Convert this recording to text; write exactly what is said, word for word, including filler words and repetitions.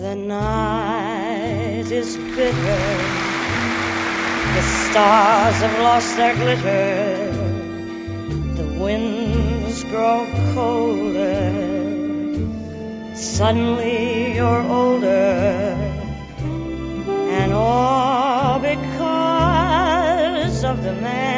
The night is bitter, the stars have lost their glitter, the winds grow colder, suddenly you're older, and all because of the man